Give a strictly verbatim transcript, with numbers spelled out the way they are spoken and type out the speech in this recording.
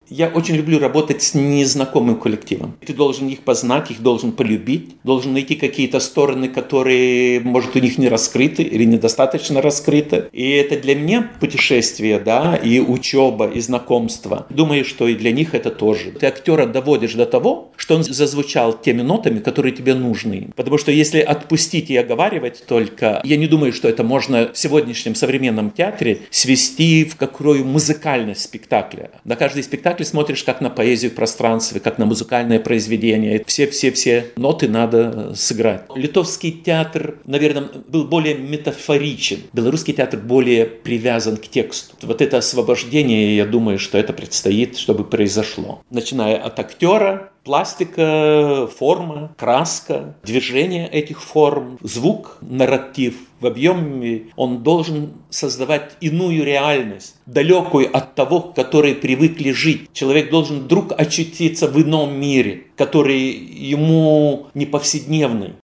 Я очень люблю работать с незнакомым коллективом. Ты должен их познать, их должен полюбить, должен найти какие-то стороны, которые, может, у них не раскрыты или недостаточно раскрыты. И это для меня путешествие, да, и учеба, и знакомство. Думаю, что и для них это тоже. Ты актера доводишь до того, что он зазвучал теми нотами, которые тебе нужны. Потому что если отпустить и оговаривать только, я не думаю, что это можно в сегодняшнем современном театре свести в какую музыкальность спектакля. На каждый спектакль смотришь как на поэзию в пространстве, как на музыкальное произведение. Все-все-все ноты надо сыграть. Литовский театр, наверное, был более метафоричен. Белорусский театр более привязан к тексту. Вот это освобождение, я думаю, что это предстоит, чтобы произошло. Начиная от актера, пластика, форма, краска, движение этих форм, звук, нарратив в объеме, он должен создавать иную реальность, далекую от того, к которой привыкли жить. Человек должен вдруг очутиться в ином мире, который ему не повседневный.